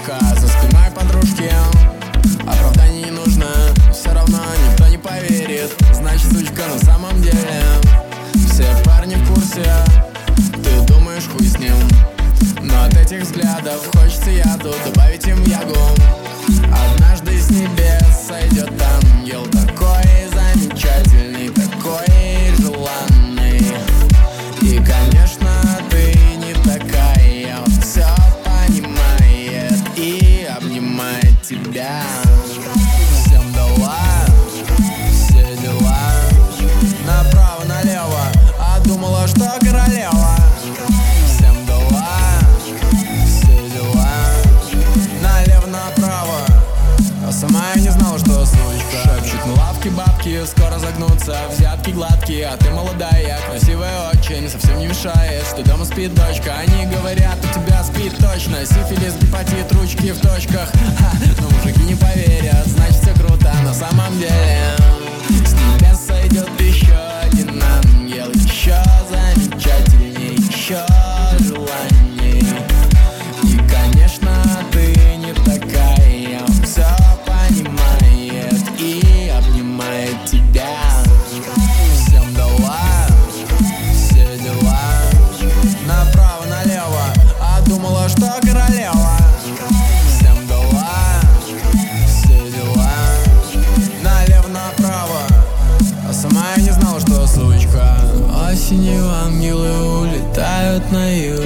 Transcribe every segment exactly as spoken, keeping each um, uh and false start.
сучка за спиной подружки. Оправданий не нужно, все равно никто не поверит. Значит, сучка на самом деле. Все парни в курсе, ты думаешь, хуй с ним. Но от этих взглядов хочется яду добавить им ягу. Однажды с небес сойдет ангел, такой замечательный, такой желанный. И, конечно, ты не такая, он все понимает и обнимает тебя. Всем дала, все дела, направо-налево, а думала, что королева. Всем дала, все дела, налево-направо, а сама я не знала, что сучка. Шепчут на лавке бабки, скоро загнутся, взятки гладкие. А ты молодая, красивая очень, совсем не мешает, что дома спит дочка. Они говорят, у тебя спит точно сифилис, гепатит, ручки в точках. Ха, но мужики не поверят, значит все круто на самом деле. С небес сойдет еще один ангел, еще замечательней, еще желаний. И, конечно, ты не такая, он все понимает и обнимает тебя. Всем дала, все дела, направо-налево, а думала, что королева. Всем дала, все дела, налево-направо, а сама я не знала, что сучка. Осенью ангелы улетают на юг,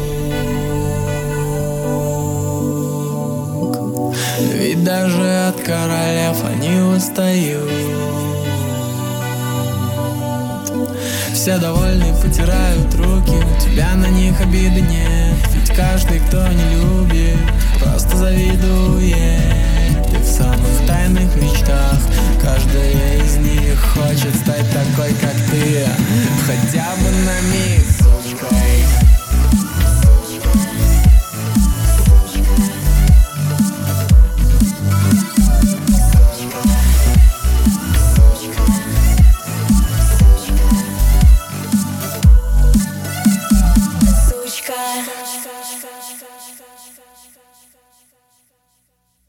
ведь даже от королев они устают. Все довольны, потирают руки, у тебя на них обиды нет. Ведь каждый, кто не любит, просто завидует. Ты в самых тайных мечтах, каждая из них хочет стать такой, как ты, хотя бы на миг сучкой. Сучка.